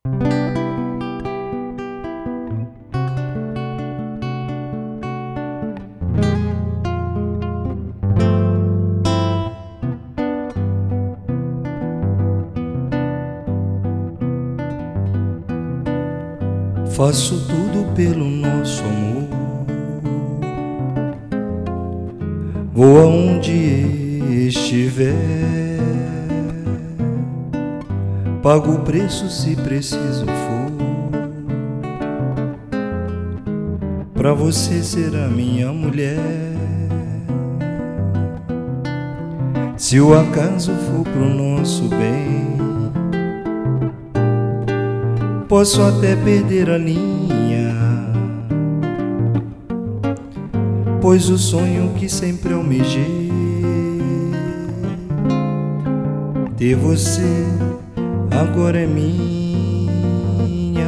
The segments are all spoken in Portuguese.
Faço tudo pelo nosso amor, vou aonde estiver, pago o preço se preciso for, pra você ser a minha mulher. Se o acaso for pro nosso bem, posso até perder a linha, pois o sonho que sempre almejei, ter você agora é minha.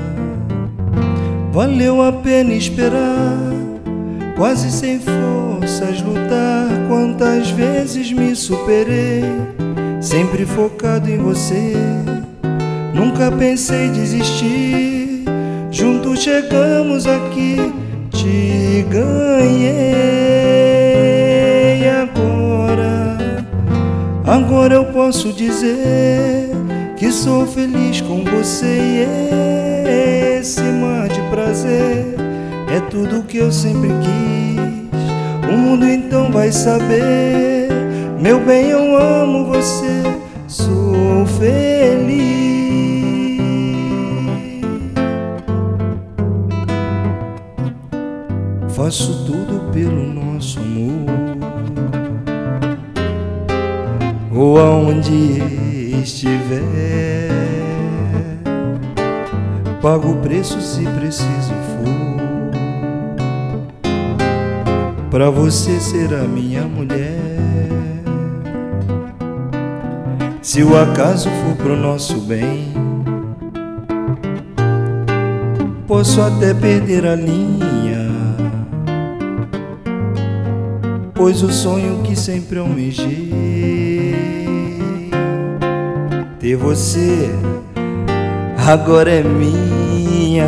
Valeu a pena esperar, quase sem forças lutar. Quantas vezes me superei, sempre focado em você. Nunca pensei desistir, juntos chegamos aqui, te ganhei. Agora eu posso dizer que sou feliz com você, e esse mar de prazer é tudo que eu sempre quis. O mundo então vai saber, meu bem, eu amo você, sou feliz. Faço tudo pelo nosso amor, ou aonde estiver, pago o preço se preciso for, pra você ser a minha mulher. Se o acaso for pro nosso bem, posso até perder a linha, pois o sonho que sempre almejei, ter você agora é minha.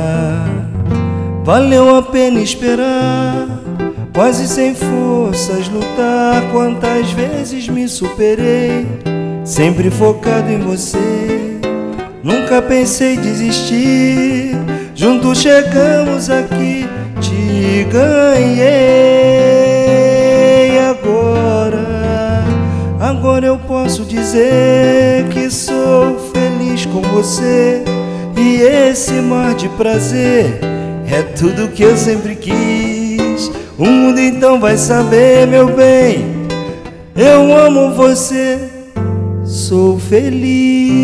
Valeu a pena esperar, quase sem forças lutar. Quantas vezes me superei, sempre focado em você. Nunca pensei desistir, juntos chegamos aqui, te ganhei. Agora eu posso dizer que sou feliz com você, e esse mar de prazer é tudo que eu sempre quis. O mundo então vai saber, meu bem, eu amo você, sou feliz.